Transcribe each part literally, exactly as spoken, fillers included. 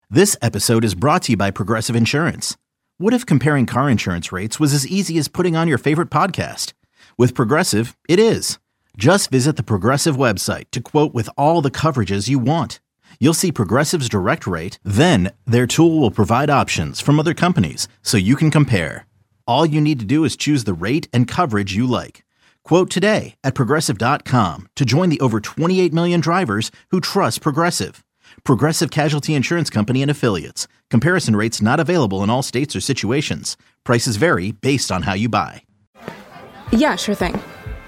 This episode is brought to you by Progressive Insurance. What if comparing car insurance rates was as easy as putting on your favorite podcast? With Progressive, it is. Just visit the Progressive website to quote with all the coverages you want. You'll see Progressive's direct rate, then their tool will provide options from other companies so you can compare. All you need to do is choose the rate and coverage you like. Quote today at progressive dot com to join the over twenty-eight million drivers who trust Progressive. Progressive Casualty Insurance Company and Affiliates. Comparison rates not available in all states or situations. Prices vary based on how you buy. Yeah, sure thing.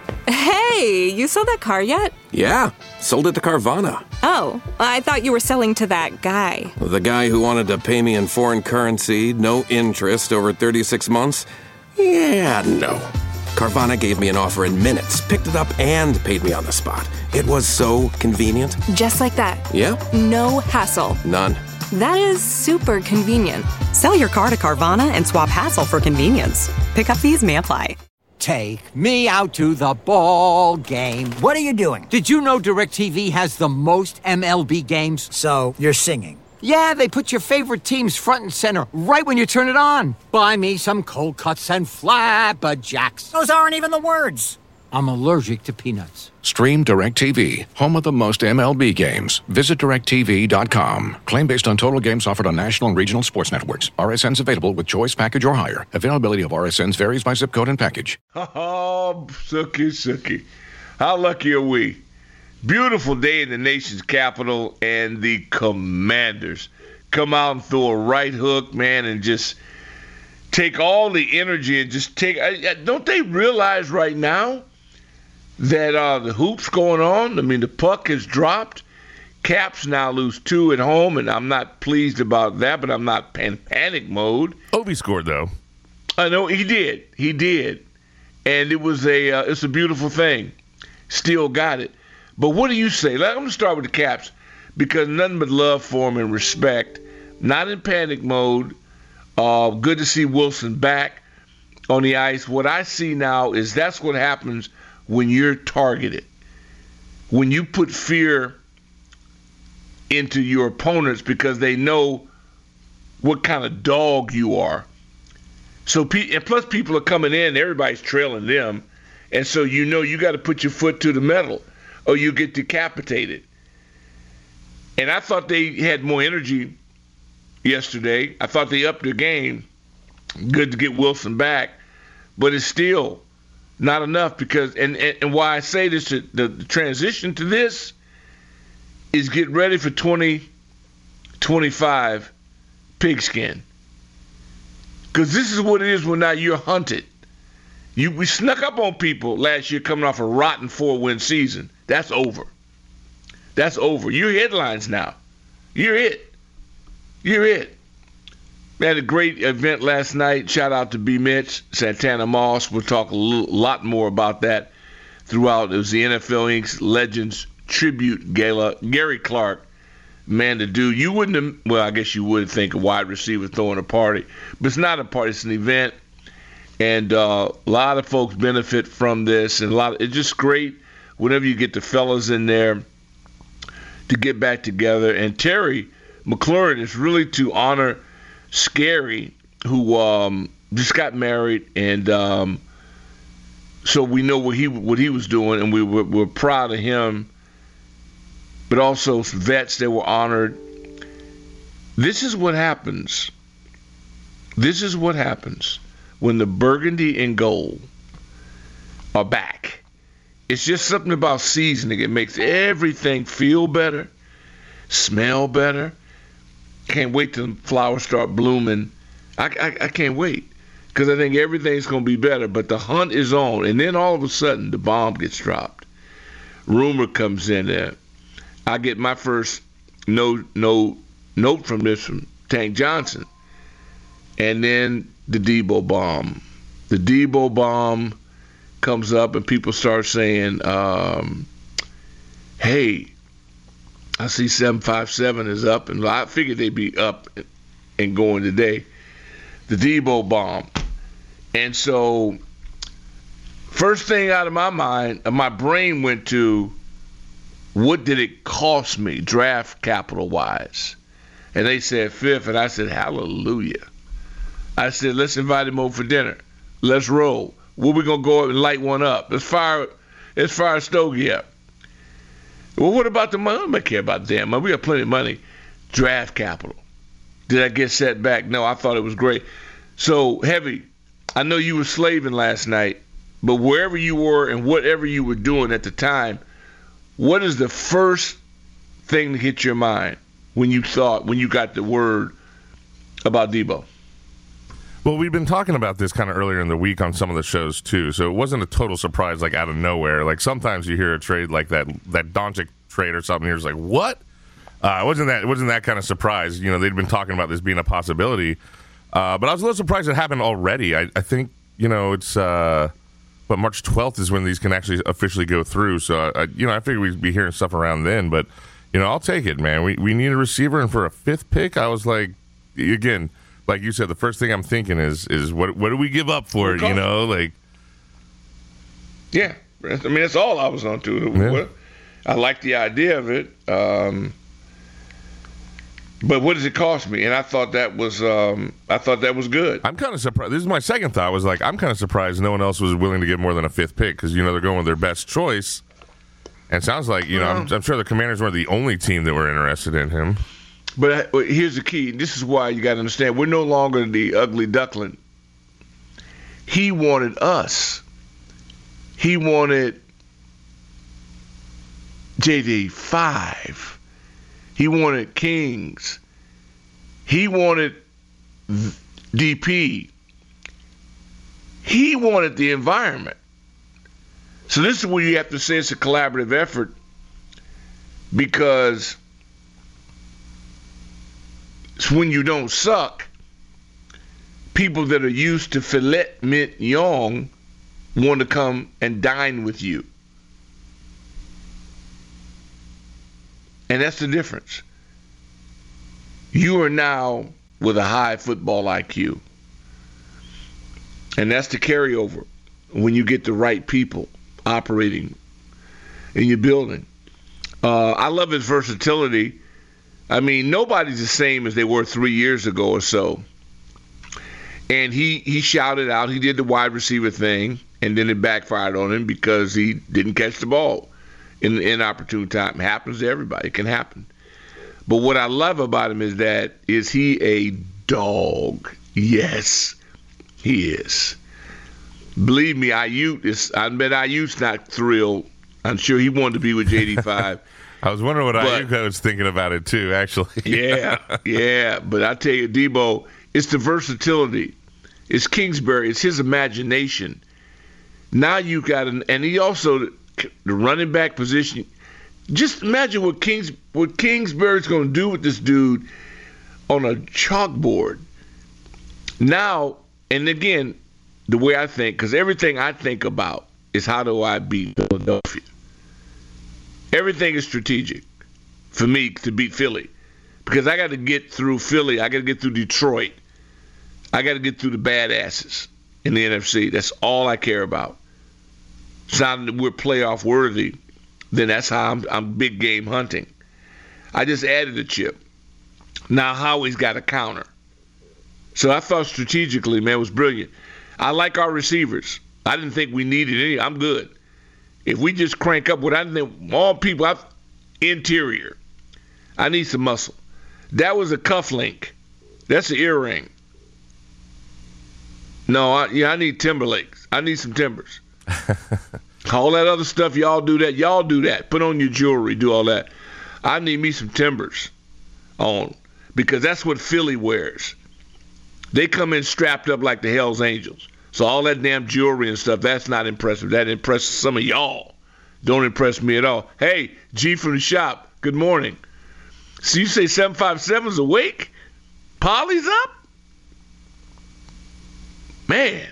Hey, you sold that car yet? Yeah, sold it to Carvana. Oh, I thought you were selling to that guy. The guy who wanted to pay me in foreign currency, no interest, over thirty-six months? Yeah, no. Carvana gave me an offer in minutes, picked it up, and paid me on the spot. It was so convenient. Just like that. Yeah. No hassle. None. That is super convenient. Sell your car to Carvana and swap hassle for convenience. Pickup fees may apply. Take me out to the ball game. What are you doing? Did you know DirecTV has the most M L B games? So, you're singing? Yeah, they put your favorite teams front and center right when you turn it on. Buy me some cold cuts and flapjacks. Those aren't even the words. I'm allergic to peanuts. Stream DirecTV, home of the most M L B games. Visit direct T V dot com. Claim based on total games offered on national and regional sports networks. R S Ns available with choice package or higher. Availability of R S Ns varies by zip code and package. Oh, Sookie, Sookie. How lucky are we? Beautiful day in the nation's capital, and the Commanders come out and throw a right hook, man, and just take all the energy and just take – don't they realize right now that uh, the hoop's going on? I mean, the puck has dropped. Caps now lose two at home, and I'm not pleased about that, but I'm not in panic mode. Obi scored, though. I know he did. He did. And it was a uh, it's a beautiful thing. Still got it. But what do you say? I'm going to start with the Caps because nothing but love for them and respect. Not in panic mode. Uh, good to see Wilson back on the ice. What I see now is that's what happens when you're targeted. When you put fear into your opponents because they know what kind of dog you are. So, and plus people are coming in, everybody's trailing them. And so you know you got to put your foot to the metal or you get decapitated. And I thought they had more energy yesterday. I thought they upped their game. Good to get Wilson back. But it's still not enough because, and, and, and why I say this, the, the transition to this is get ready for twenty twenty-five pigskin. Because this is what it is when now you're hunted. You, we snuck up on people last year coming off a rotten four-win season. That's over. That's over. You're headlines now. You're it. You're it. We had a great event last night. Shout out to B. Mitch, Santana Moss. We'll talk a little, lot more about that throughout. It was the N F L Incorporated. Legends Tribute Gala. Gary Clark, man, the dude. You wouldn't have, well, I guess you would think a wide receiver throwing a party. But it's not a party. It's an event. And uh, a lot of folks benefit from this. And a lot. Of, it's just great whenever you get the fellas in there to get back together. And Terry McLaurin is really to honor Scary, who um, just got married, and um, so we know what he what he was doing, and we were, we're proud of him. But also vets that were honored. This is what happens. This is what happens when the burgundy and gold are back. It's just something about seasoning. It makes everything feel better, smell better. Can't wait till the flowers start blooming. I, I, I can't wait because I think everything's going to be better. But the hunt is on. And then all of a sudden, the bomb gets dropped. Rumor comes in there. I get my first no, no, note from this from Tank Johnson. And then the Debo bomb. The Debo bomb comes up and people start saying, um, hey, I see seven five seven is up, and I figured they'd be up and going today. The Debo bomb. And so first thing out of my mind, my brain went to what did it cost me draft capital-wise? And they said fifth, and I said, hallelujah. I said, let's invite him over for dinner. Let's roll. Where we going to go up and light one up? Let's fire, let's fire a stogie up. Well, what about the money? I don't care about damn money. We got plenty of money. Draft capital. Did I get set back? No, I thought it was great. So, Heavy, I know you were slaving last night, but wherever you were and whatever you were doing at the time, what is the first thing that hit your mind when you thought, when you got the word about Debo? Well, we've been talking about this kind of earlier in the week on some of the shows, too, so it wasn't a total surprise, like, out of nowhere. Like, sometimes you hear a trade like that, that Doncic trade or something, you're just like, what? Uh, it wasn't that, it wasn't that kind of surprise. You know, they'd been talking about this being a possibility. Uh, but I was a little surprised it happened already. I, I think, you know, it's, uh, but March twelfth is when these can actually officially go through. So, I, you know, I figured we'd be hearing stuff around then. But, you know, I'll take it, man. We we need a receiver. And for a fifth pick, I was like, again, like you said, the first thing I'm thinking is, is what what do we give up for it, you know? Like, yeah. I mean, that's all I was on to. Yeah. I like the idea of it. Um, but what does it cost me? And I thought that was um, I thought that was good. I'm kind of surprised. This is my second thought. Was like, I'm kind of surprised no one else was willing to give more than a fifth pick because, you know, they're going with their best choice. And it sounds like, you know, I'm, I'm sure the Commanders weren't the only team that were interested in him. But here's the key. This is why you got to understand. We're no longer the ugly duckling. He wanted us. He wanted J D five. He wanted Kings. He wanted D P. He wanted the environment. So this is where you have to say it's a collaborative effort, because when you don't suck, people that are used to filet mignon want to come and dine with you. And that's the difference. You are now with a high football I Q. And that's the carryover when you get the right people operating in your building. Uh, I love his versatility. I mean, nobody's the same as they were three years ago or so. And he, he shouted out, he did the wide receiver thing, and then it backfired on him because he didn't catch the ball in an inopportune time. It happens to everybody. It can happen. But what I love about him is that, is he a dog? Yes, he is. Believe me, Ayuk is, I bet Ayuk's not thrilled. I'm sure he wanted to be with J D five. I was wondering what but, Ayuk was thinking about it too, actually. yeah, yeah. But I tell you, Debo, it's the versatility. It's Kingsbury. It's his imagination. Now you got an, and he also, the running back position. Just imagine what Kings what Kingsbury's going to do with this dude on a chalkboard. Now, and again, the way I think, because everything I think about is how do I beat Philadelphia. Everything is strategic for me to beat Philly, because I got to get through Philly. I got to get through Detroit. I got to get through the badasses in the N F C. That's all I care about. It's not that we're playoff worthy, then that's how I'm, I'm big game hunting. I just added a chip. Now Howie's got a counter. So I thought strategically, man, it was brilliant. I like our receivers. I didn't think we needed any. I'm good. If we just crank up what I think, all people, I've, interior, I need some muscle. That was a cuff link. That's an earring. No, I, yeah, I need Timberlakes. I need some Timbers. All that other stuff, y'all do that. Y'all do that. Put on your jewelry. Do all that. I need me some Timbers on, because that's what Philly wears. They come in strapped up like the Hells Angels. So all that damn jewelry and stuff, that's not impressive. That impresses some of y'all. Don't impress me at all. Hey, G from the shop, good morning. So you say seven five seven's awake? Polly's up? Man.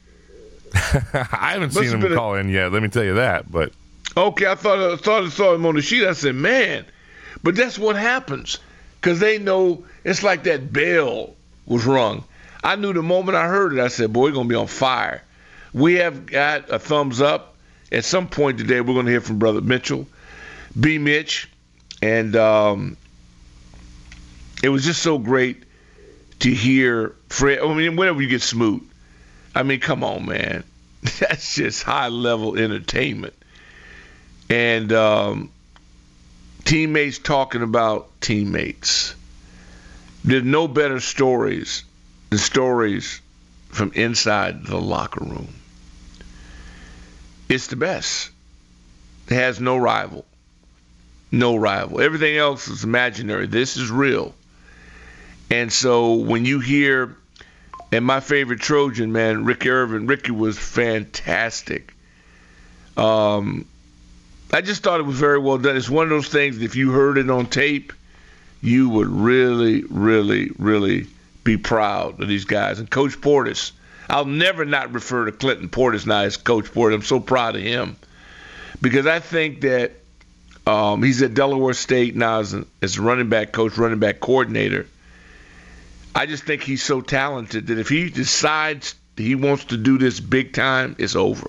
I haven't seen him a... call in yet, let me tell you that. But okay, I thought I thought I saw him on the sheet. I said, man. But that's what happens, because they know it's like that bell was rung. I knew the moment I heard it, I said, boy, we're going to be on fire. We have got a thumbs up. At some point today, we're going to hear from Brother Mitchell, B. Mitch, and um, it was just so great to hear Fred. I mean, whenever you get Smoot, I mean, come on, man. That's just high-level entertainment. And um, teammates talking about teammates. There's no better stories than stories from inside the locker room. It's the best. It has no rival. No rival. Everything else is imaginary. This is real. And so when you hear, and my favorite Trojan, man, Rick Irvin, Ricky was fantastic. Um, I just thought it was very well done. It's one of those things that if you heard it on tape, you would really, really, really be proud of these guys. And Coach Portis, I'll never not refer to Clinton Portis now as Coach Portis. I'm so proud of him because I think that um, he's at Delaware State now as a, as a running back coach, running back coordinator. I just think he's so talented that if he decides he wants to do this big time, it's over.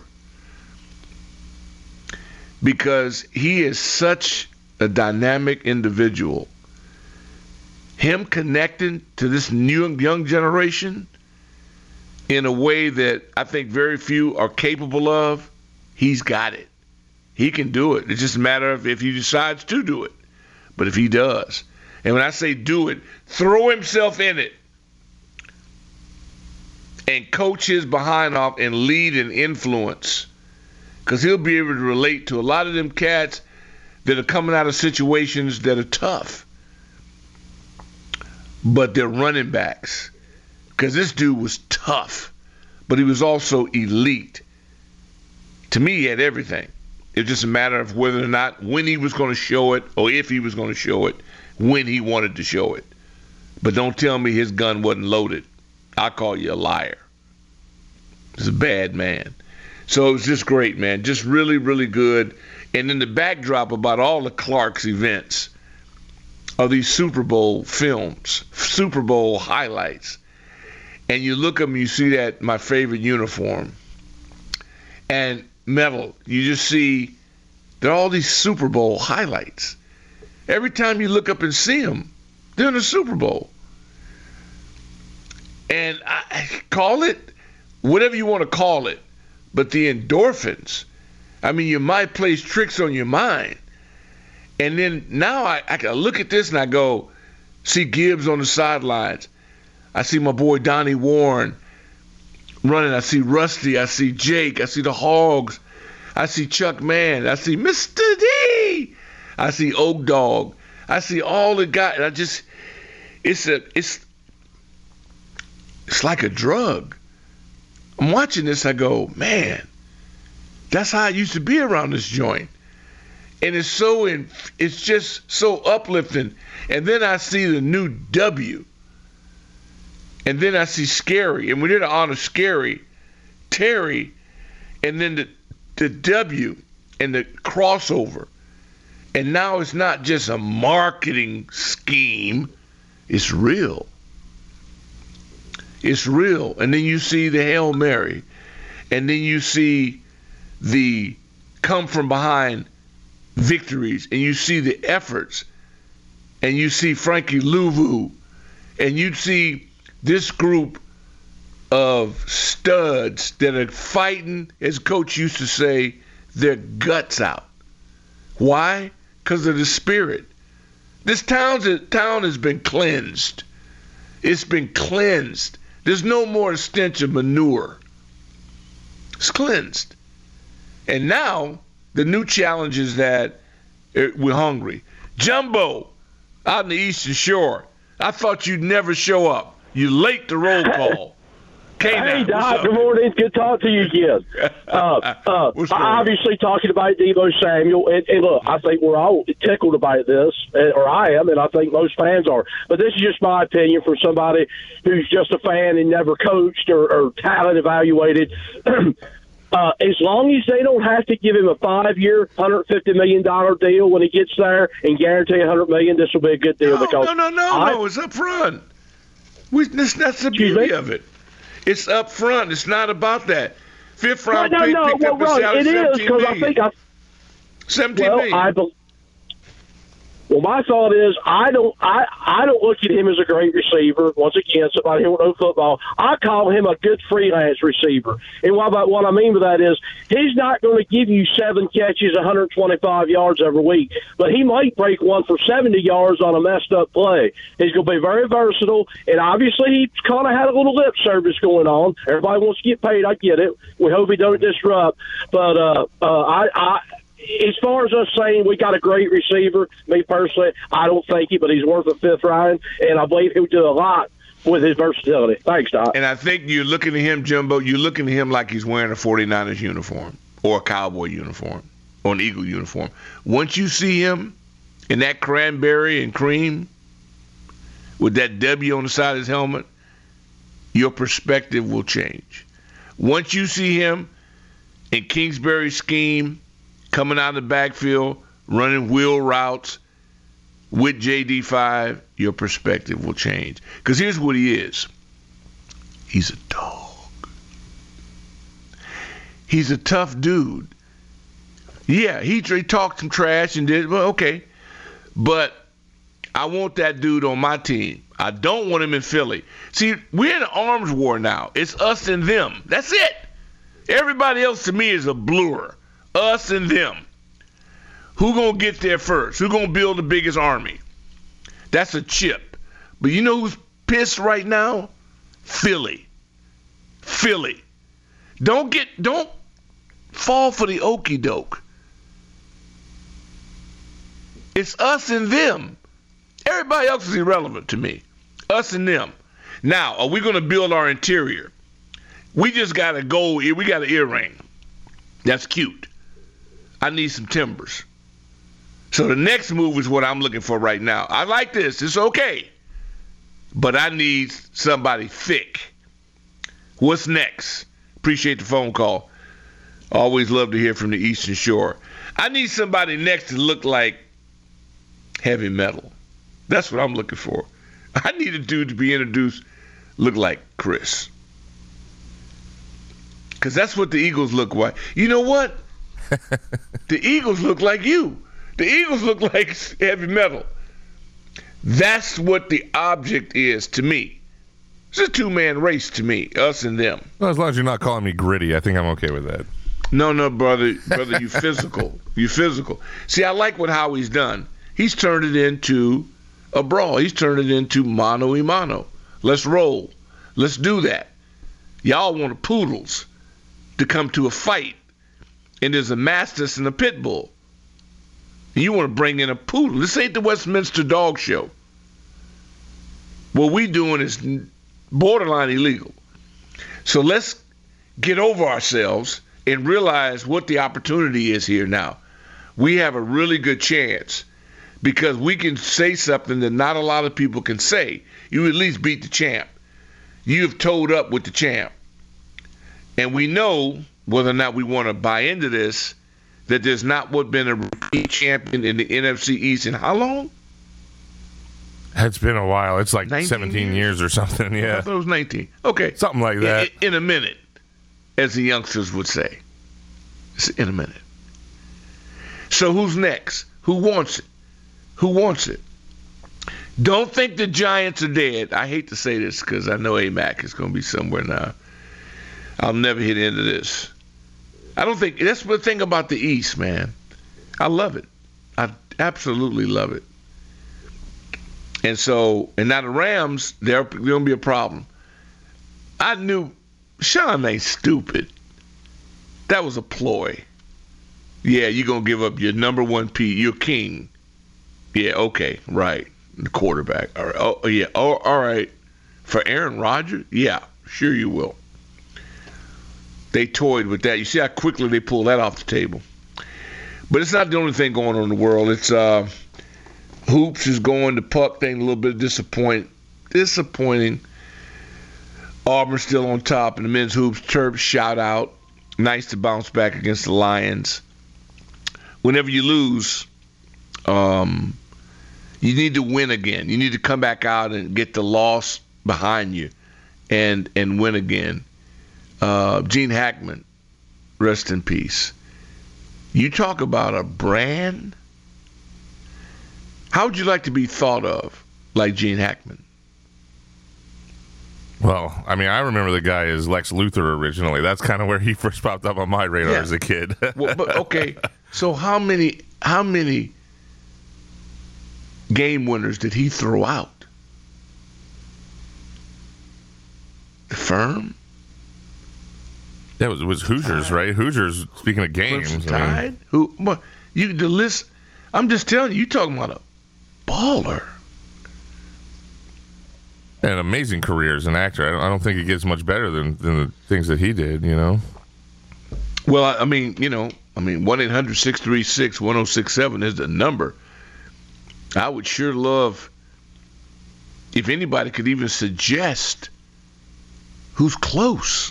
Because he is such a dynamic individual. Him connecting to this new young generation in a way that I think very few are capable of, he's got it. He can do it. It's just a matter of if he decides to do it. But if he does, and when I say do it, throw himself in it and coach his behind off and lead and influence, because he'll be able to relate to a lot of them cats that are coming out of situations that are tough, but they're running backs. Because this dude was tough, but he was also elite. To me, he had everything. It was just a matter of whether or not, when he was going to show it, or if he was going to show it, when he wanted to show it. But don't tell me his gun wasn't loaded. I'll call you a liar. He's a bad man. So it was just great, man. Just really, really good. And then the backdrop about all the Clark's events are these Super Bowl films, Super Bowl highlights. And you look at them, you see that, my favorite uniform. And metal, you just see, there are all these Super Bowl highlights. Every time you look up and see them, they're in the Super Bowl. And I call it whatever you want to call it, but the endorphins, I mean, your mind plays tricks on your mind. And then now I, I can look at this and I go, see Gibbs on the sidelines. I see my boy Donnie Warren running. I see Rusty. I see Jake. I see the Hogs. I see Chuck Mann. I see Mister D. I see Oak Dog. I see all the guys. I just, it's a, it's, it's like a drug. I'm watching this. I go, man, that's how I used to be around this joint. And it's so, in, it's just so uplifting. And then I see the new W. And then I see Scary. And we did honor Scary, Terry, and then the, the W and the crossover. And now it's not just a marketing scheme. It's real. It's real. And then you see the Hail Mary. And then you see the come from behind victories. And you see the efforts. And you see Frankie Louvu. And you see this group of studs that are fighting, as Coach used to say, their guts out. Why? Because of the spirit. This town's, town has been cleansed. It's been cleansed. There's no more stench of manure. It's cleansed. And now, the new challenge is that we're hungry. Jumbo, out in the Eastern Shore, I thought you'd never show up. You late to roll call. Hey, Doc, good morning. Good to talk to you again. Uh, uh, obviously, talking about Deebo Samuel, and, and look, I think we're all tickled about this, or I am, and I think most fans are. But this is just my opinion from somebody who's just a fan and never coached or, or talent evaluated. Uh, as long as they don't have to give him a five-year, one hundred fifty million dollars deal when he gets there and guarantee one hundred million dollars, this will be a good deal. No, because no, no, no, I, no, it's up front. We, this, that's the beauty of it. It's up front. It's not about that. Fifth round no, no, pick no, picked well, up a right, salary it is, seventeen because million. I think I, seventeen well, million. I be, Well, my thought is I don't I, I don't look at him as a great receiver. Once again, somebody who knows football, I call him a good freelance receiver. And what about what I mean by that is he's not going to give you seven catches, one hundred twenty-five yards every week, but he might break one for seventy yards on a messed up play. He's going to be very versatile, and obviously he kind of had a little lip service going on. Everybody wants to get paid. I get it. We hope he don't disrupt, but uh, uh, I. I As far as us saying we got a great receiver, me personally, I don't think he, but he's worth a fifth round, and I believe he'll do a lot with his versatility. Thanks, Doc. And I think you're looking at him, Jimbo, you're looking at him like he's wearing a forty-niners uniform or a Cowboy uniform or an Eagle uniform. Once you see him in that cranberry and cream with that W on the side of his helmet, your perspective will change. Once you see him in Kingsbury's scheme, coming out of the backfield, running wheel routes with J D five, your perspective will change. Because here's what he is. He's a dog. He's a tough dude. Yeah, he, he talked some trash and did, well, okay. But I want that dude on my team. I don't want him in Philly. See, we're in an arms war now. It's us and them. That's it. Everybody else to me is a blur. Us and them. Who gonna get there first? Who gonna build the biggest army? That's a chip. But you know who's pissed right now? Philly. Philly. Don't get don't fall for the okie doke. It's us and them. Everybody else is irrelevant to me. Us and them. Now, are we gonna build our interior? We just got a gold ear. We got an earring. That's cute. I need some timbers. So the next move is what I'm looking for right now. I like this. It's okay. But I need somebody thick. What's next? Appreciate the phone call. Always love to hear from the Eastern Shore. I need somebody next to look like heavy metal. That's what I'm looking for. I need a dude to be introduced look like Chris. Because that's what the Eagles look like. You know what? The Eagles look like you. The Eagles look like heavy metal. That's what the object is to me. It's a two-man race to me, us and them. Well, as long as you're not calling me gritty, I think I'm okay with that. No, no, brother. Brother, you physical. You physical. See, I like what Howie's done. He's turned it into a brawl. He's turned it into mano-a-mano. Let's roll. Let's do that. Y'all want poodles to come to a fight. And there's a Mastiff and a Pit Bull. And you want to bring in a poodle. This ain't the Westminster Dog Show. What we doing is borderline illegal. So let's get over ourselves and realize what the opportunity is here now. We have a really good chance because we can say something that not a lot of people can say. You at least beat the champ. You've toed up with the champ. And we know whether or not we want to buy into this, that there's not what been a repeat champion in the N F C East in how long? It's been a while. It's like seventeen years? years or something, yeah. I thought it was nineteen. Okay. Something like that. In, in a minute, as the youngsters would say. It's in a minute. So who's next? Who wants it? Who wants it? Don't think the Giants are dead. I hate to say this because I know A-Mac is going to be somewhere now. I'll never hit into this. I don't think that's the thing about the East, man. I love it. I absolutely love it. And so, and now the Rams, they're, they're going to be a problem. I knew Sean ain't stupid. That was a ploy. Yeah, you're going to give up your number one P, your king. Yeah, okay, right. The quarterback. All right. Oh, yeah. Oh, all right. For Aaron Rodgers? Yeah, sure you will. They toyed with that. You see how quickly they pulled that off the table. But it's not the only thing going on in the world. It's uh, hoops is going. The puck thing, a little bit disappoint, disappointing. Auburn still on top in the men's hoops. Terps shout out. Nice to bounce back against the Lions. Whenever you lose, um, you need to win again. You need to come back out and get the loss behind you and and win again. Uh, Gene Hackman, rest in peace. You talk about a brand. How would you like to be thought of like Gene Hackman? Well, I mean, I remember the guy as Lex Luthor originally. That's kind of where he first popped up on my radar yeah. as a kid. Well, but okay, so how many how many game winners did he throw out? The Firm? Yeah, it was, it was Hoosiers, right? Hoosiers. Speaking of games, Tide. I mean. Who? Well, you the list. I'm just telling you. You talking about a baller. An amazing career as an actor. I don't, I don't think it gets much better than, than the things that he did, you know? Well, I mean, you know, I mean, one eight hundred six three six one oh six seven is the number. I would sure love if anybody could even suggest who's close.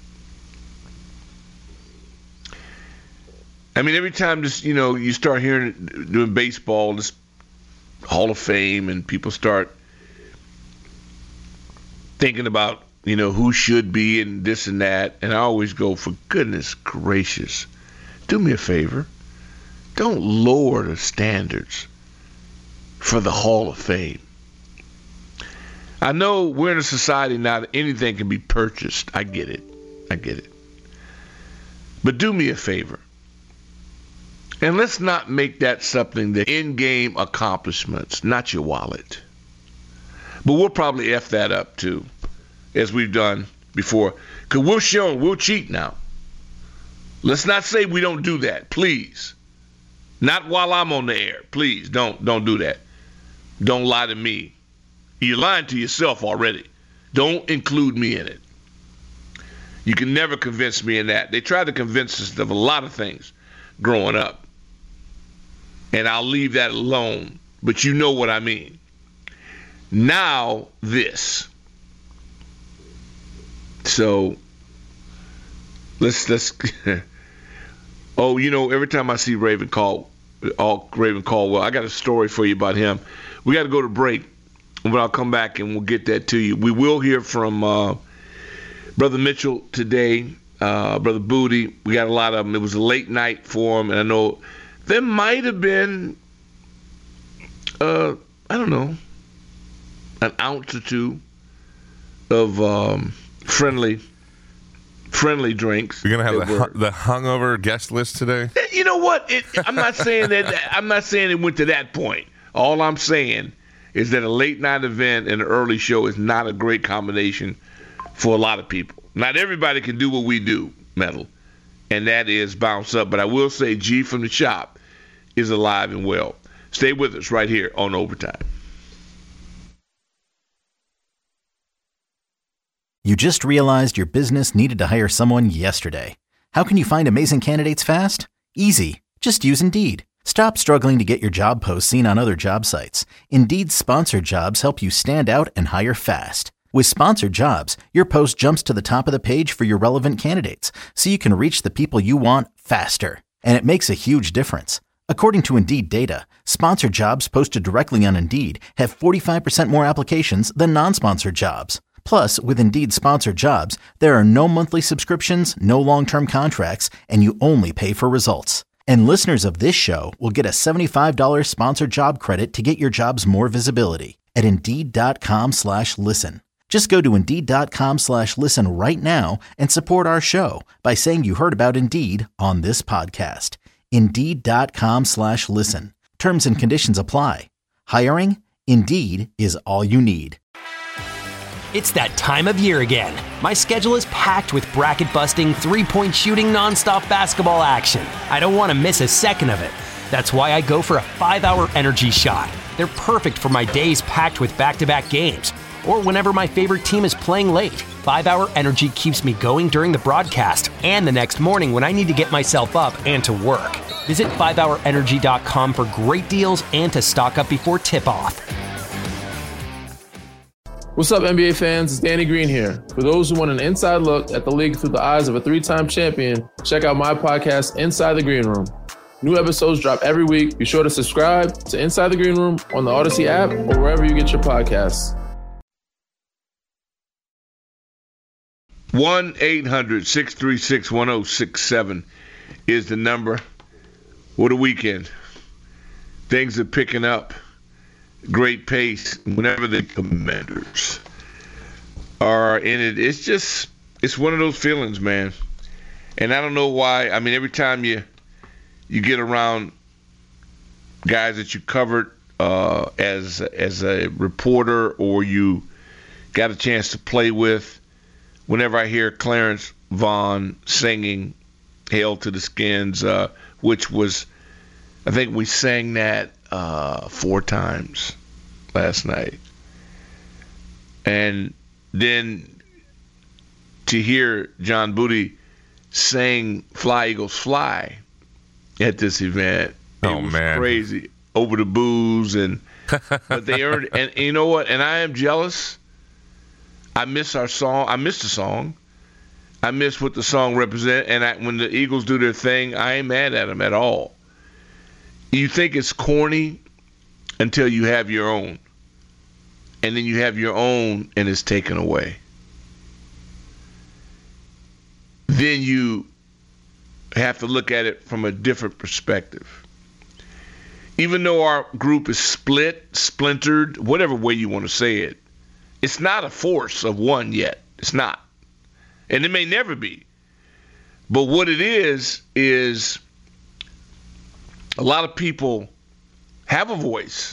I mean, every time this, you know, you start hearing doing baseball, this Hall of Fame, and people start thinking about, you know, who should be and this and that. And I always go, for goodness gracious, do me a favor. Don't lower the standards for the Hall of Fame. I know we're in a society now that anything can be purchased. I get it. I get it. But do me a favor. And let's not make that something that in-game accomplishments, not your wallet. But we'll probably F that up too, as we've done before. Because we'll show we'll cheat now. Let's not say we don't do that, please. Not while I'm on the air. Please, don't don't do that. Don't lie to me. You're lying to yourself already. Don't include me in it. You can never convince me in that. They tried to convince us of a lot of things growing up. And I'll leave that alone. But you know what I mean. Now, this. So, let's, let's, oh, you know, every time I see Raven Call, all Raven Caldwell, I got a story for you about him. We got to go to break, but I'll come back and we'll get that to you. We will hear from uh, Brother Mitchell today, uh, Brother Booty. We got a lot of them. It was a late night for him, and I know there might have been, uh, I don't know, an ounce or two of um, friendly friendly drinks. You're gonna have the, hu- the hungover guest list today. You know what? It, I'm not saying that. I'm not saying it went to that point. All I'm saying is that a late night event and an early show is not a great combination for a lot of people. Not everybody can do what we do, Metal, and that is bounce up. But I will say, G from the shop is alive and well. Stay with us right here on Overtime. You just realized your business needed to hire someone yesterday. How can you find amazing candidates fast? Easy. Just use Indeed. Stop struggling to get your job posts seen on other job sites. Indeed's sponsored jobs help you stand out and hire fast. With sponsored jobs, your post jumps to the top of the page for your relevant candidates, so you can reach the people you want faster. And it makes a huge difference. According to Indeed data, sponsored jobs posted directly on Indeed have forty-five percent more applications than non-sponsored jobs. Plus, with Indeed sponsored jobs, there are no monthly subscriptions, no long-term contracts, and you only pay for results. And listeners of this show will get a seventy-five dollars sponsored job credit to get your jobs more visibility at Indeed.com slash listen. Just go to Indeed.com slash listen right now and support our show by saying you heard about Indeed on this podcast. Indeed.com slash listen. Terms and conditions apply. Hiring? Indeed is all you need. It's that time of year again. My schedule is packed with bracket-busting, three-point shooting, nonstop basketball action. I don't want to miss a second of it. That's why I go for a five-hour energy shot. They're perfect for my days packed with back-to-back games, or whenever my favorite team is playing late. five-hour energy keeps me going during the broadcast and the next morning when I need to get myself up and to work. Visit five hour energy dot com for great deals and to stock up before tip-off. What's up, N B A fans? It's Danny Green here. For those who want an inside look at the league through the eyes of a three-time champion, check out my podcast, Inside the Green Room. New episodes drop every week. Be sure to subscribe to Inside the Green Room on the Odyssey app or wherever you get your podcasts. one eight hundred six three six one oh six seven is the number. What a weekend. Things are picking up great pace whenever the Commanders are in it. It's just, it's one of those feelings, man. And I don't know why. I mean, every time you you get around guys that you covered uh, as as a reporter, or you got a chance to play with, whenever I hear Clarence Vaughn singing "Hail to the Skins," uh, which was, I think we sang that uh, four times last night, and then to hear John Booty sing "Fly Eagles Fly" at this event, oh it was man, crazy over the booze, and but they earned. And, and you know what? And I am jealous. I miss our song. I miss the song. I miss what the song represents. And I, when the Eagles do their thing, I ain't mad at them at all. You think it's corny until you have your own, and then you have your own, and it's taken away. Then you have to look at it from a different perspective. Even though our group is split, splintered, whatever way you want to say it, it's not a force of one yet. It's not. And it may never be. But what it is, is a lot of people have a voice.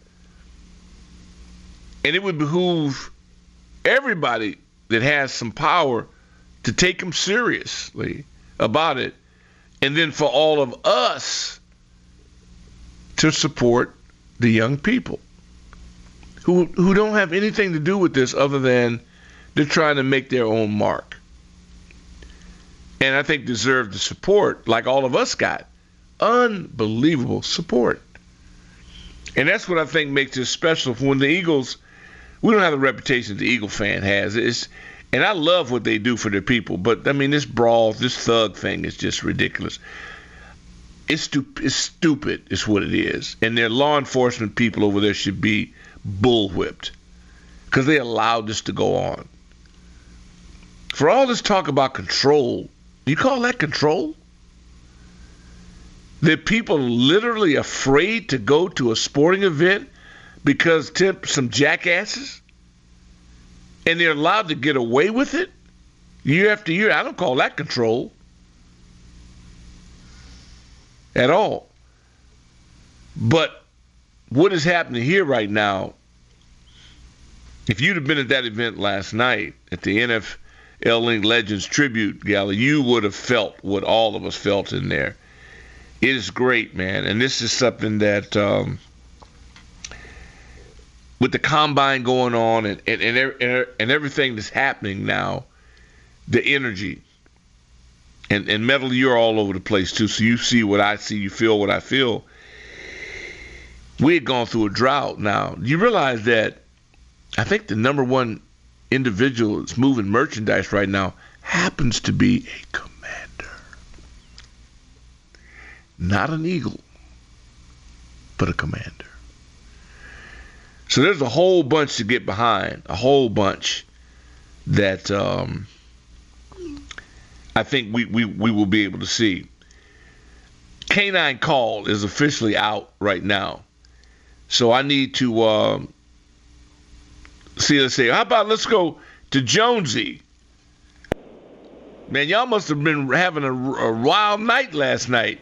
And it would behoove everybody that has some power to take them seriously about it, and then for all of us to support the young people who who don't have anything to do with this other than they're trying to make their own mark. And I think deserve the support, like all of us got. Unbelievable support. And that's what I think makes it special. For when the Eagles, we don't have the reputation the Eagle fan has. It's And I love what they do for their people, but, I mean, this brawl, this thug thing is just ridiculous. It's, stu- it's stupid is what it is. And their law enforcement people over there should be bullwhipped because they allowed this to go on. For all this talk about control, you call that control? That people are literally afraid to go to a sporting event because tip some jackasses? And they're allowed to get away with it year after year. I don't call that control at all. But what is happening here right now, if you'd have been at that event last night at the N F L Link Legends Tribute Gala, you would have felt what all of us felt in there. It is great, man. And this is something that... Um, with the combine going on and, and, and, and everything that's happening now, the energy. And, and Metal, you're all over the place too, so you see what I see, you feel what I feel. We had gone through a drought now. You realize that I think the number one individual that's moving merchandise right now happens to be a Commander. Not an Eagle, but a Commander. So there's a whole bunch to get behind, a whole bunch that um, I think we, we, we will be able to see. Canine Call is officially out right now. So I need to um, see, let's say, how about let's go to Jonesy. Man, y'all must have been having a, a wild night last night.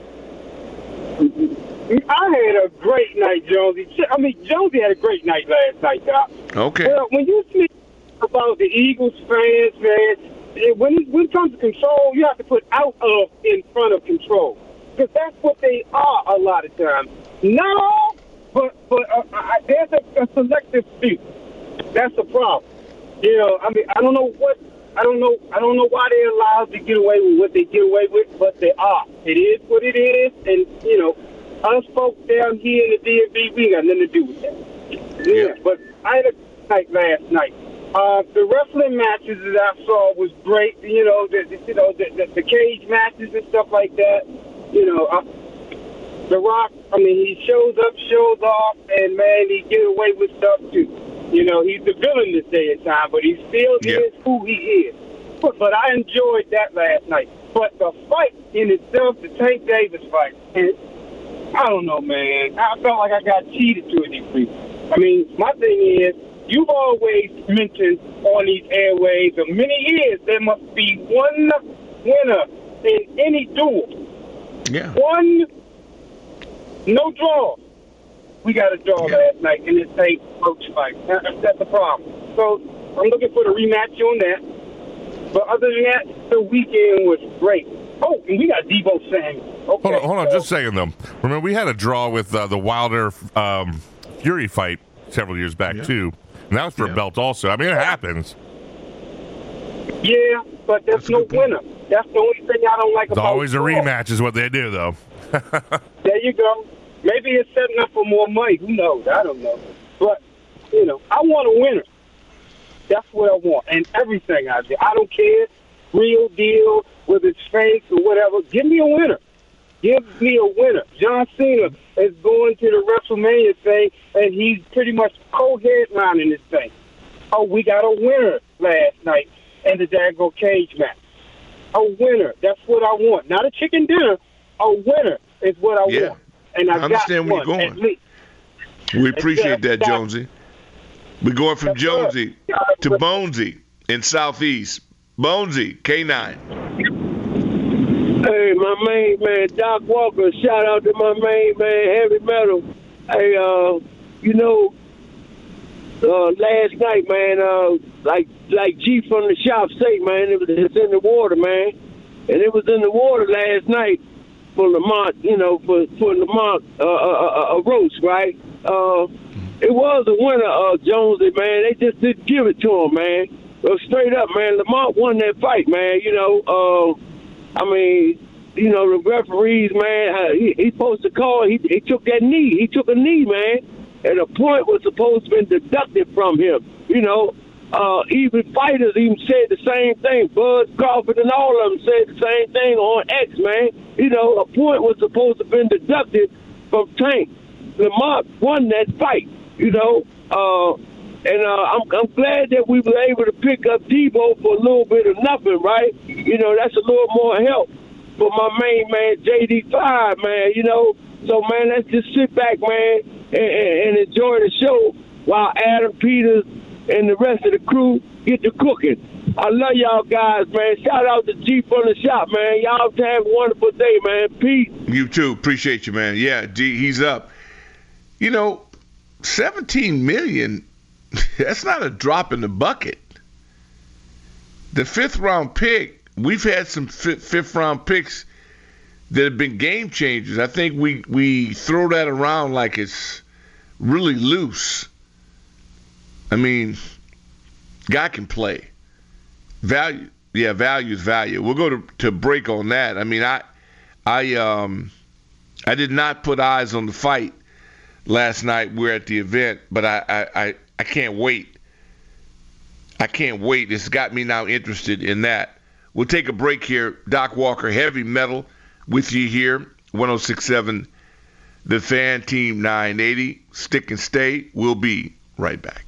I had a great night, Jonesy. I mean, Jonesy had a great night last night, Doc. Okay. Well, when you speak about the Eagles fans, man, it, when, it, when it comes to control, you have to put out of in front of control. Because that's what they are a lot of times. Not all, but, but uh, I, there's a, a selective few. That's the problem. You know, I mean, I don't know what, I don't know, I don't know why they're allowed to get away with what they get away with, but they are. It is what it is, and, you know, us folks down here in the D M V, we ain't got nothing to do with that. Yeah, yeah. But I had a night last night. Uh, the wrestling matches that I saw was great. You know, the, the you know the, the, the cage matches and stuff like that. You know, uh, The Rock. I mean, he shows up, shows off, and man, he get away with stuff too. You know, he's the villain this day and time, but he still yeah. is who he is. But, but I enjoyed that last night. But the fight in itself, the Tank Davis fight, and I don't know, man. I felt like I got cheated to a degree. I mean, my thing is, you've always mentioned on these airways of many years there must be one winner in any duel. Yeah. One, no draw. We got a draw yeah. last night in this same coach fight. That's the problem. So I'm looking for the rematch on that. But other than that, the weekend was great. Oh, and we got Deebo Samuel. Okay. Hold on, hold on just a second, though. Remember, we had a draw with uh, the Wilder um, Fury fight several years back, yeah. too. And that was for yeah. a belt also. I mean, it happens. Yeah, but there's no winner. That's the only thing I don't like it's about it. Always a rematch is what they do, though. There you go. Maybe it's setting up for more money. Who knows? I don't know. But, you know, I want a winner. That's what I want. And everything I do. I don't care. Real deal, whether it's fake or whatever. Give me a winner. Give me a winner. John Cena is going to the WrestleMania thing, and he's pretty much co-headlining this thing. Oh, we got a winner last night in the Dago Cage match. A winner. That's what I want. Not a chicken dinner. A winner is what I yeah. want. And I, I understand got where one, you're going. We appreciate that, Jonesy. We're going from Jonesy to Bonesy in Southeast. Bonesy, K nine. Hey, my main man, Doc Walker. Shout out to my main man, Heavy Metal. Hey, uh, you know, uh, last night, man, uh, like like G from the shop say, man, it was it's in the water, man, and it was in the water last night for Lamont, you know, for for Lamont uh, a, a, a roast, right? Uh, it was a winner, uh, Jonesy, man. They just didn't give it to him, man. Well, straight up, man, Lamont won that fight, man. You know, uh, I mean, you know, the referees, man, uh, he, he supposed to call. He, he took that knee. He took a knee, man, and a point was supposed to be deducted from him. You know, uh, even fighters even said the same thing. Bud Crawford and all of them said the same thing on X, man. You know, a point was supposed to have been deducted from Tank. Lamont won that fight, you know. Uh, And uh, I'm, I'm glad that we were able to pick up Deebo for a little bit of nothing, right? You know, that's a little more help for my main man, J D five, man, you know. So, man, let's just sit back, man, and, and, and enjoy the show while Adam Peters and the rest of the crew get to cooking. I love y'all guys, man. Shout out to G from the shop, man. Y'all have a wonderful day, man. Peace. You too. Appreciate you, man. Yeah, G, he's up. You know, seventeen million dollars. That's not a drop in the bucket. The fifth round pick, we've had some fifth, fifth round picks that have been game changers. I think we, we throw that around like it's really loose. I mean, guy can play. Value, yeah, value is value. We'll go to, to break on that. I mean, I, I, um, I did not put eyes on the fight last night. We're at the event, but I, I, I I can't wait. I can't wait. It's got me now interested in that. We'll take a break here. Doc Walker, Heavy Metal, with you here. one oh six point seven The Fan, Team nine eighty. Stick and stay. We'll be right back.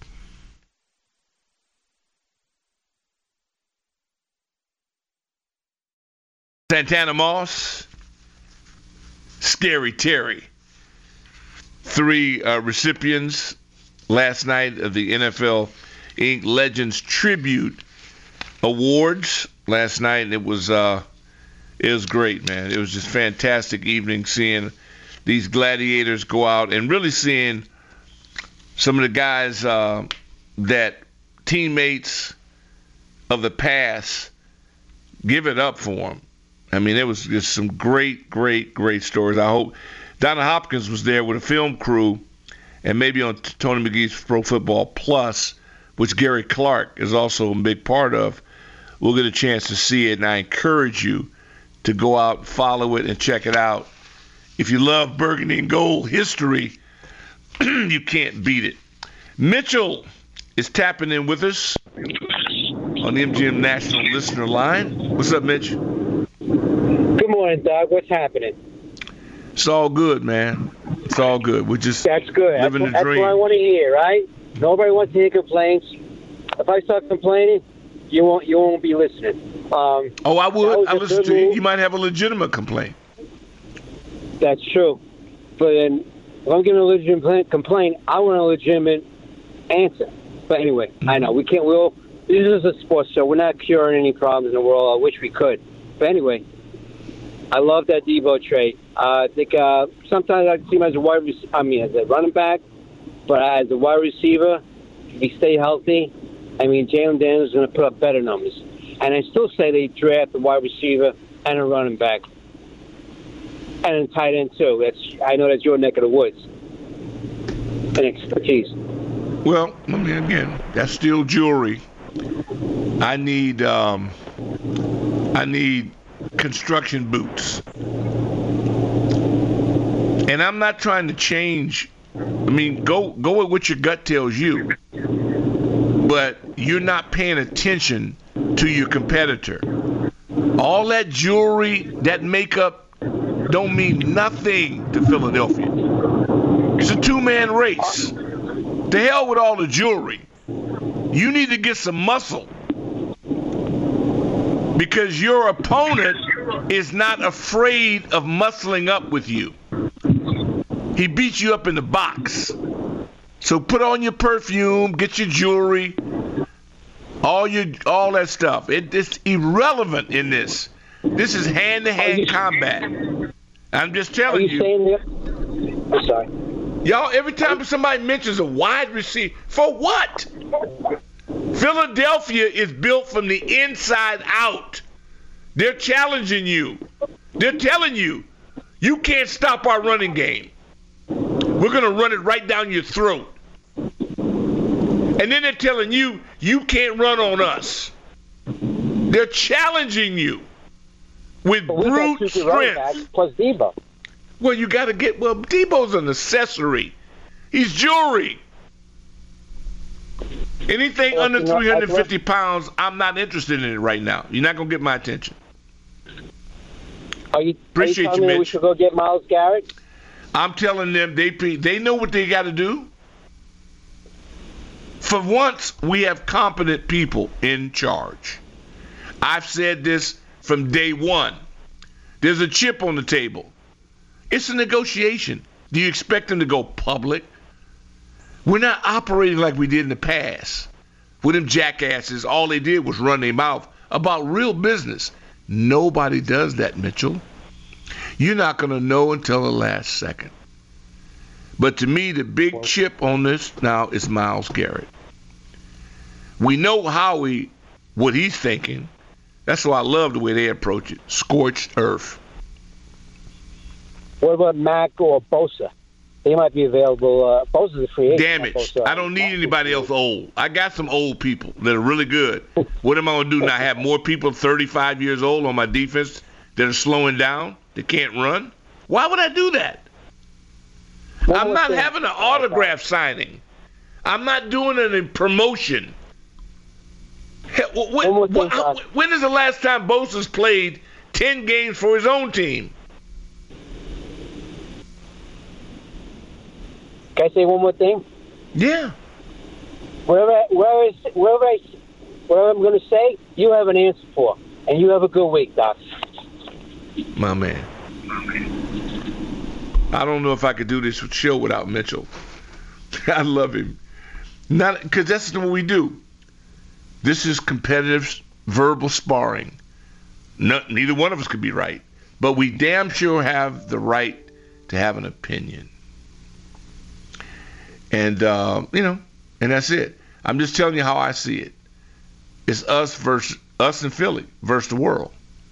Santana Moss, Scary Terry. Three uh, recipients last night of the N F L Incorporated. Legends Tribute Awards last night, and it was uh, it was great, man. It was just fantastic evening seeing these gladiators go out and really seeing some of the guys uh, that teammates of the past give it up for them. I mean, it was just some great, great, great stories. I hope Donna Hopkins was there with a film crew. And maybe on Tony McGee's Pro Football Plus, which Gary Clark is also a big part of, we'll get a chance to see it. And I encourage you to go out, follow it, and check it out. If you love Burgundy and Gold history, you can't beat it. Mitchell is tapping in with us on the M G M National Listener Line. What's up, Mitch? Good morning, Doug. What's happening? It's all good, man. It's all good. We're just that's good. living that's, the dream. That's what I want to hear, right? Nobody wants to hear complaints. If I start complaining, you won't you won't be listening. Um, oh, I would. I listen to you. You might have a legitimate complaint. That's true. But then, if I'm giving a legitimate complaint, I want a legitimate answer. But anyway, mm-hmm. I know we can't. We'll. This is a sports show. We're not curing any problems in the world. I wish we could. But anyway, I love that Debo trade. Uh, I think uh, sometimes I see him as a wide. Rec- I mean, as a running back, but as a wide receiver, if he stay healthy, I mean, Jalen Daniels is going to put up better numbers. And I still say they draft a wide receiver and a running back and a tight end too. That's I know that's your neck of the woods and expertise. Well, I mean, again, that's still jewelry. I need um, I need construction boots, and I'm not trying to change. I mean, go go with what your gut tells you, but you're not paying attention to your competitor. All that jewelry, that makeup, don't mean nothing to Philadelphia. It's a two-man race. The hell with all the jewelry. You need to get some muscle because your opponent is not afraid of muscling up with you. He beats you up in the box. So put on your perfume, get your jewelry, all your all that stuff. It, it's irrelevant in this. This is hand-to-hand combat. I'm just telling you. Are you saying that? I'm sorry. Y'all, every time somebody mentions a wide receiver, for what? Philadelphia is built from the inside out. They're challenging you. They're telling you, you can't stop our running game. We're going to run it right down your throat. And then they're telling you, you can't run on us. They're challenging you with brute strength. Plus Debo. Well, you got to get, well, Debo's an accessory. He's jewelry. Anything well, under three hundred fifty pounds, I'm not interested in it right now. You're not going to get my attention. Are you, Appreciate are you telling you, me Mitch. we should go get Myles Garrett? I'm telling them they they know what they got to do. For once, we have competent people in charge. I've said this from day one. There's a chip on the table. It's a negotiation. Do you expect them to go public? We're not operating like we did in the past. With them jackasses, all they did was run their mouth about real business. Nobody does that, Mitchell. You're not going to know until the last second. But to me, the big chip on this now is Myles Garrett. We know how he, what he's thinking. That's why I love the way they approach it. Scorched earth. What about Mack or Bosa? They might be available. Uh, Bosa's a free agent. Damn it. I don't need anybody else old. I got some old people that are really good. What am I going to do now? Have more people thirty-five years old on my defense that are slowing down, that can't run? Why would I do that? I'm not having an autograph signing. I'm not doing any promotion. When, when, when is the last time Bosa's played ten games for his own team? Can I say one more thing? Yeah. Whatever, whatever, whatever, I, whatever I'm going to say, you have an answer for. And you have a good week, Doc. My man. I don't know if I could do this show without Mitchell. I love him. Not because that's what we do. This is competitive verbal sparring. No, neither one of us could be right. But we damn sure have the right to have an opinion. And, uh, you know, and that's it. I'm just telling you how I see it. It's us versus us in Philly versus the world.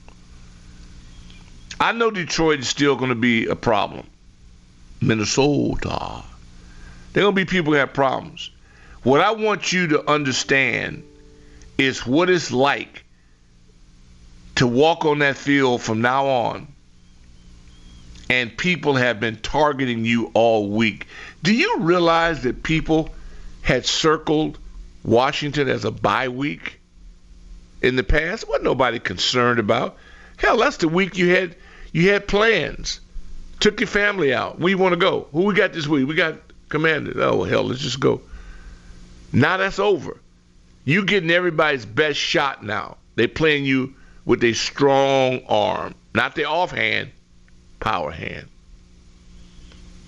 I know Detroit is still going to be a problem. Minnesota. There are going to be people who have problems. What I want you to understand is what it's like to walk on that field from now on, and people have been targeting you all week. Do you realize that people had circled Washington as a bye week in the past? Wasn't nobody concerned about. Hell, that's the week you had you had plans. Took your family out. Where you want to go? Who we got this week? We got Commanders. Oh, hell, let's just go. Now that's over. You getting everybody's best shot now. They playing you with a strong arm, not the offhand, power hand.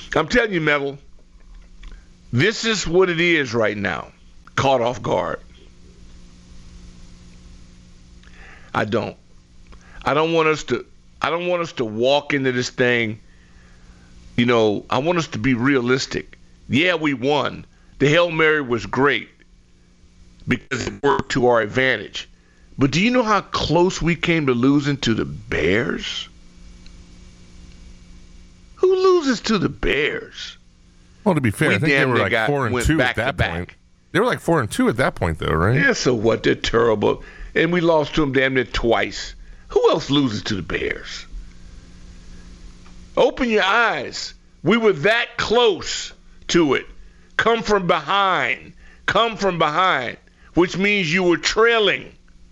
I'm telling you, Metal, this is what it is right now. Caught off guard. I don't. I don't want us to I don't want us to walk into this thing, you know, I want us to be realistic. Yeah, we won. The Hail Mary was great because it worked to our advantage. But do you know how close we came to losing to the Bears? Who loses to the Bears? Well, to be fair, We I think they damn were near like got- four and went two back at to that point. They were like four and two at that point, though, right? Yeah, so what? They're terrible. And we lost to them damn near twice. Who else loses to the Bears? Open your eyes. We were that close to it. Come from behind. Come from behind, which means you were trailing.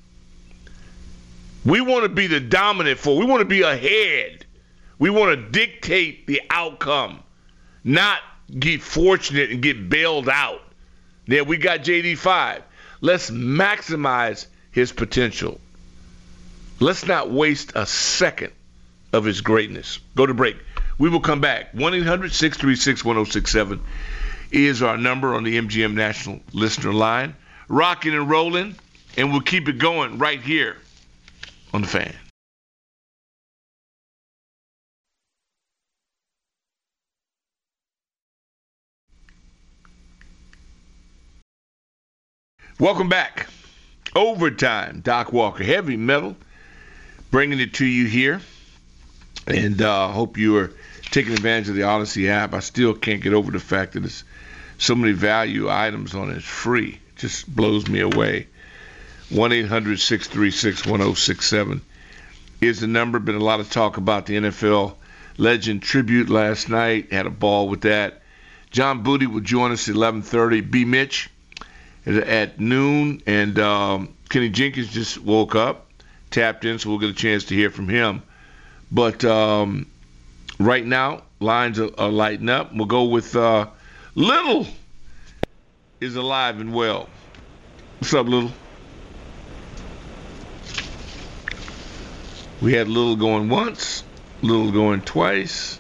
We want to be the dominant force. We want to be ahead. We want to dictate the outcome, not get fortunate and get bailed out. Yeah, we got J D five. Let's maximize his potential. Let's not waste a second of his greatness. Go to break. We will come back. one eight hundred six three six one oh six seven is our number on the M G M National Listener Line. Rocking and rolling, and we'll keep it going right here on The Fan. Welcome back. Overtime. Doc Walker, Heavy Metal, bringing it to you here. And I uh, hope you are taking advantage of the Odyssey app. I still can't get over the fact that there's so many value items on it. It's free. It just blows me away. one eight hundred six three six one oh six seven is the number. Been a lot of talk about the N F L Legend Tribute last night. Had a ball with that. John Booty will join us at eleven thirty. B. Mitch at noon. And um, Kenny Jenkins just woke up, tapped in, so we'll get a chance to hear from him. But um, right now, lines are, are lighting up. We'll go with uh, Little is alive and well. What's up, Little? We had Little going once, Little going twice.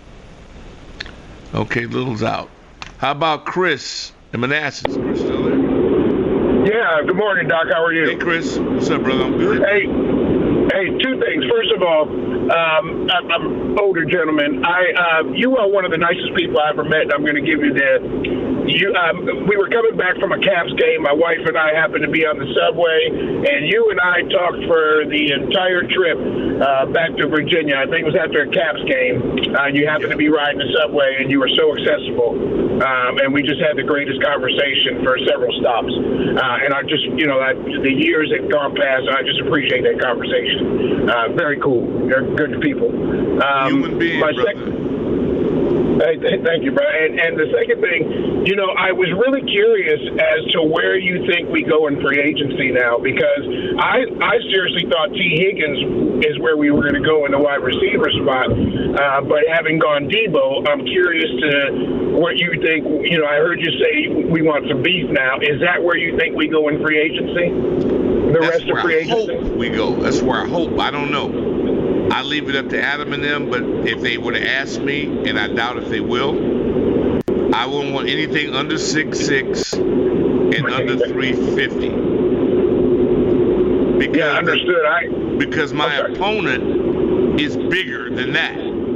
Okay, Little's out. How about Chris and Manassas? Chris still there? Yeah, good morning, Doc. How are you? Hey, Chris. What's up, brother? I'm good. Hey, hey, two things. First of all, um, I'm an older gentleman. I, uh, you are one of the nicest people I ever met. I'm going to give you the. You, um, we were coming back from a Caps game. My wife and I happened to be on the subway, and you and I talked for the entire trip uh, back to Virginia. I think it was after a Caps game. Uh, you happened to be riding the subway, and you were so accessible. Um, and we just had the greatest conversation for several stops. Uh, and I just, you know, I, the years had gone past, and I just appreciate that conversation. Uh, very cool. They're good people. Um, Human being, my brother. Sec- Hey, th- thank you, bro. And, and the second thing, you know, I was really curious as to where you think we go in free agency now, because I I seriously thought T. Higgins is where we were going to go in the wide receiver spot. Uh, but having gone Debo, I'm curious to what you think. You know, I heard you say we want some beef now. Is that where you think we go in free agency? The That's rest of where free I agency? hope we go. That's where I hope. I don't know. I leave it up to Adam and them, but if they would have asked me, and I doubt if they will, I wouldn't want anything under six six and under three fifty. Because, yeah, understood. I, because my opponent is bigger than that.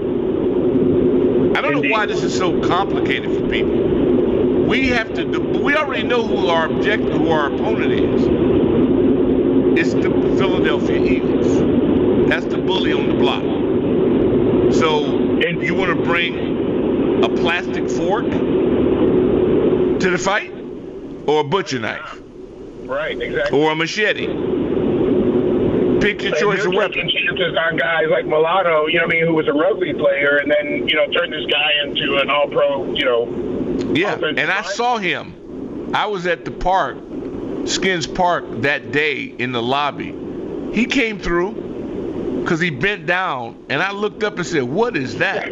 I don't Indeed. know why this is so complicated for people. We have to. We already know who our object, who our opponent is. It's the Philadelphia Eagles. That's the bully on the block. So, and you want to bring a plastic fork to the fight, or a butcher knife, right? Exactly. Or a machete. Pick your and choice of weapon. Chances on guys like Mulatto, you know what I mean, who was a rugby player, and then you know turned this guy into an All-Pro, you know. Yeah, and I saw him. I was at the park, Skins Park, that day in the lobby. He came through. Because he bent down, and I looked up and said, what is that?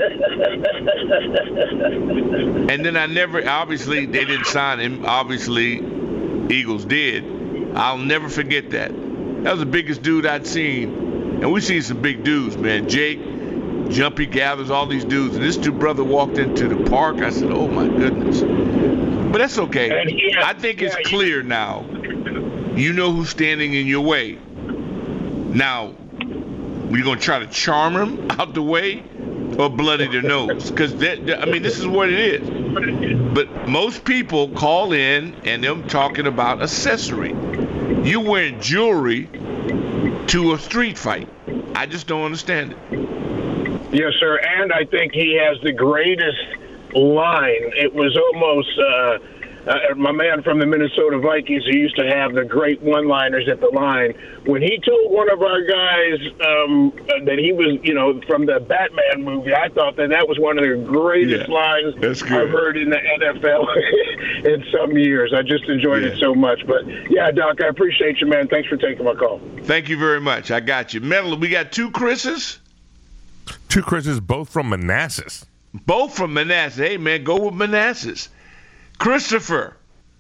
And then I never, obviously, they didn't sign him. Obviously, Eagles did. I'll never forget that. That was the biggest dude I'd seen. And we've seen some big dudes, man. Jake, Jumpy gathers all these dudes. And this dude brother walked into the park. I said, oh, my goodness. But that's okay. Yeah, I think it's yeah, clear now. You know who's standing in your way. Now, we're going to try to charm him out the way or bloody their nose? Because, I mean, this is what it is. But most people call in and them talking about accessory. You wearing jewelry to a street fight. I just don't understand it. Yes, sir. And I think he has the greatest line. It was almost uh, uh, my man from the Minnesota Vikings who used to have the great one-liners at the line. When he told one of our guys um, that he was, you know, from the Batman movie, I thought that that was one of the greatest yeah, lines that's good. I've heard in the N F L in some years. I just enjoyed yeah. it so much. But, yeah, Doc, I appreciate you, man. Thanks for taking my call. Thank you very much. I got you. Metal, we got two Chris's? Two Chris's, both from Manassas. Both from Manassas. Hey, man, go with Manassas. Christopher,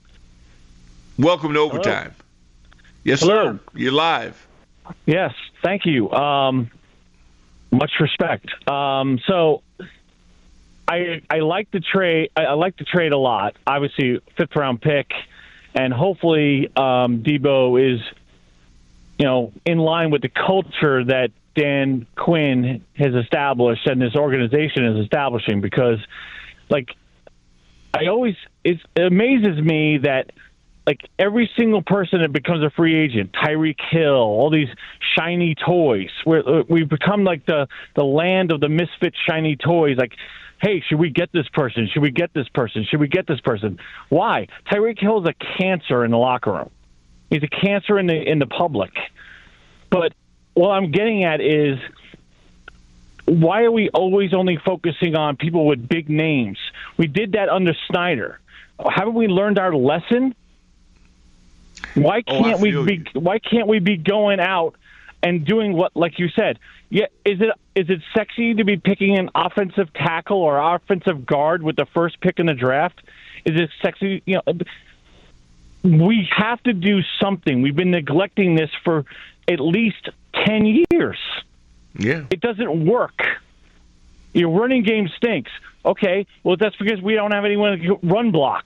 welcome to Overtime. Hello. Yes, Hello. sir. You're live. Yes, thank you. Um, much respect. Um, so I I like the trade. I, I like the trade a lot. Obviously, fifth round pick, and hopefully um, Debo is, you know, in line with the culture that Dan Quinn has established and this organization is establishing. Because, like, I always it amazes me that, like, every single person that becomes a free agent, Tyreek Hill, all these shiny toys, we're, we've become like the, the land of the misfit shiny toys. Like, hey, should we get this person? Should we get this person? Should we get this person? Why? Tyreek Hill is a cancer in the locker room. He's a cancer in the in the public. But what I'm getting at is, why are we always only focusing on people with big names? We did that under Snyder. Haven't we learned our lesson? Why can't oh, we be? You. Why can't we be going out and doing what, like you said? Yeah, is it is it sexy to be picking an offensive tackle or offensive guard with the first pick in the draft? Is it sexy? You know, we have to do something. We've been neglecting this for at least ten years. Yeah, it doesn't work. Your running game stinks. Okay, well, that's because we don't have anyone to run block.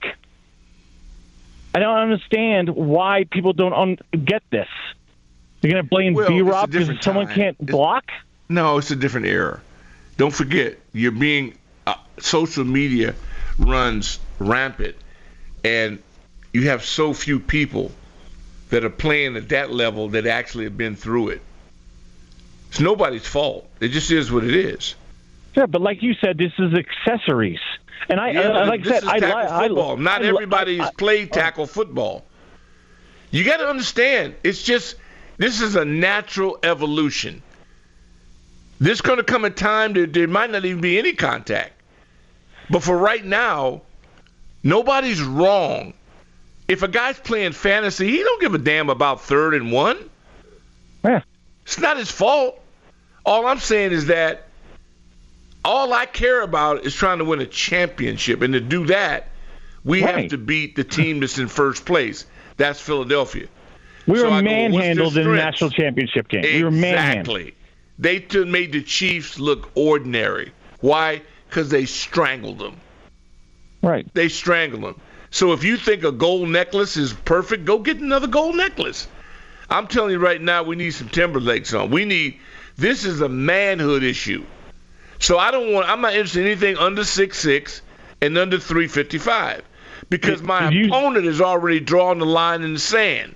I don't understand why people don't un- get this. You're going to blame well, B-Rob because someone can't it's, block? No, it's a different era. Don't forget, you're being uh, social media runs rampant, and you have so few people that are playing at that level that actually have been through it. It's nobody's fault. It just is what it is. Yeah, but like you said, this is accessories. And I, yeah, I like this said, is I tackle I, football. I, Not I, everybody has played tackle football. You got to understand, it's just this is a natural evolution. There's going to come a time that there might not even be any contact. But for right now, nobody's wrong. If a guy's playing fantasy, he don't give a damn about third and one. Yeah. It's not his fault. All I'm saying is that all I care about is trying to win a championship. And to do that, we right. have to beat the team that's in first place. That's Philadelphia. We were so manhandled in the national championship game. Exactly. We were manhandled. Exactly. They t- made the Chiefs look ordinary. Why? Because they strangled them. Right. They strangled them. So if you think a gold necklace is perfect, go get another gold necklace. I'm telling you right now, we need some Timberlakes on. We need – this is a manhood issue. So I don't want – I'm not interested in anything under six six and under three fifty-five because did, my did opponent you, has already drawn the line in the sand.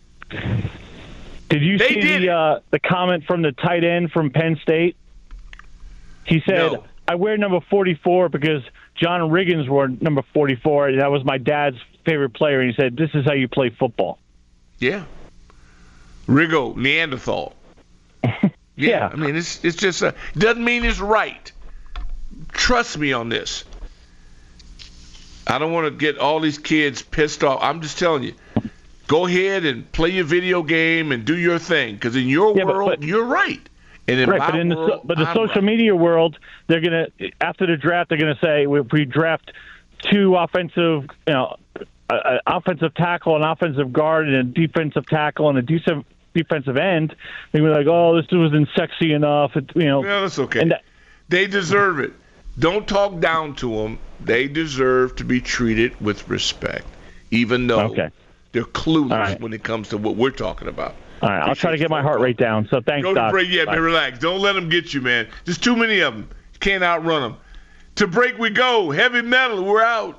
Did you they see did the, uh, the comment from the tight end from Penn State? He said, no. I wear number forty-four because John Riggins wore number forty-four. And that was my dad's favorite player. And he said, this is how you play football. Yeah. Riggo, Neanderthal. Yeah, yeah. I mean, it's it's just a, doesn't mean it's right. Trust me on this. I don't want to get all these kids pissed off. I'm just telling you, go ahead and play your video game and do your thing. Because in your yeah, world, but, but, you're right. And in right, my but in world, the but the I'm social right. media world, they're gonna after the draft, they're gonna say if we draft two offensive, you know, an offensive tackle, an offensive guard, and a defensive tackle, and a defensive defensive end, they were like, "Oh, this wasn't sexy enough." It, you know, yeah, that's okay. And that, They deserve it. Don't talk down to them. They deserve to be treated with respect, even though okay. they're clueless right. when it comes to what we're talking about. All right, I'll try to get my heart rate down. So thanks, Go Doc. to break. Yeah, Bye. man, relax. Don't let them get you, man. There's too many of them. You can't outrun them. To break we go. Heavy metal, we're out.